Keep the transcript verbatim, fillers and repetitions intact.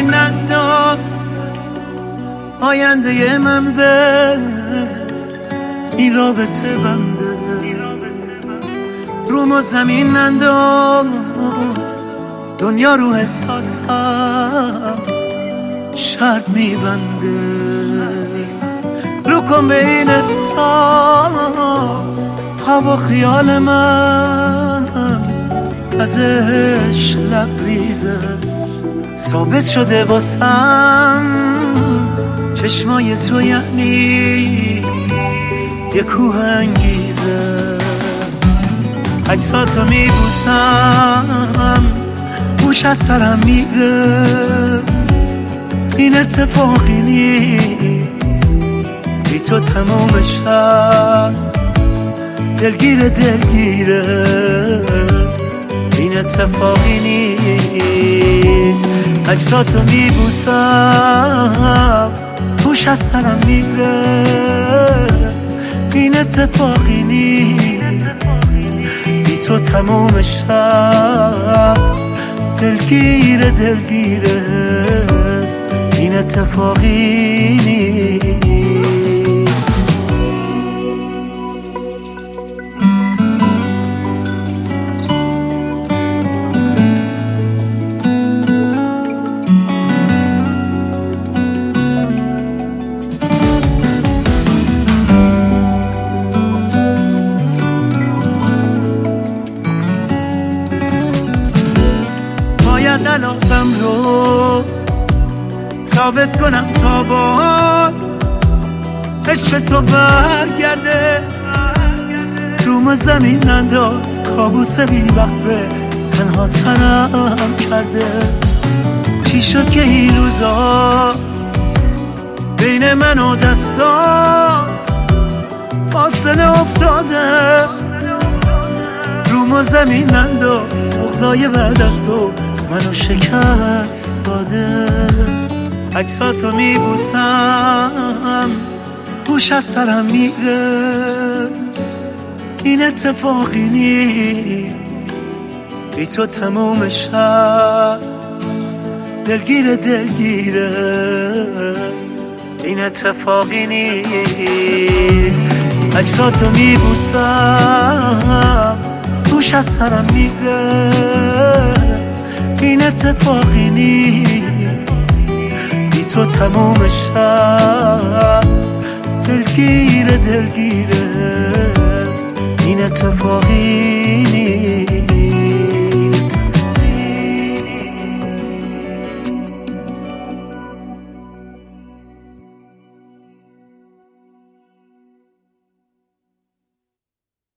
زمین انداز، آینده من به این رابطه بنده. روم و زمین انداز، دنیا رو احساسم شرط میبنده. رو کن به این احساس، خواب و خیال من ازش لبریزه. ثابت شده واسم چشمای تو یعنی یه کوه انگیزه. عکساتو میبوسم، گوش از سرم میره. این اتفاقی نیست، بی تو تموم شب دلگیره دلگیره. این اتفاقی نیست، عکساتو میبوسم، گوش از سرم میره. این اتفاقی نیست، بی تو تموم شب دلگیره دلگیره. این اتفاقی نیست. باید علاقم رو ثابت کنم تا باز عشق تو برگرده. روم و زمین انداز، کابوس بی وقفه تنها تنم کرده. چی شد که این روزا بین من و دستات فاصله افتاده؟ روم و زمین انداز، بغضای بعد از تو منو شکست داده. عکساتو میبوسم، گوش از سرم میره. این اتفاقی نیست، بی تو تموم شب دلگیره دلگیره. این اتفاقی نیست، عکساتو میبوسم، گوش از سرم میره. این اتفاقی نیست، بی تو تموم شب دلگیره دلگیره. این اتفاقی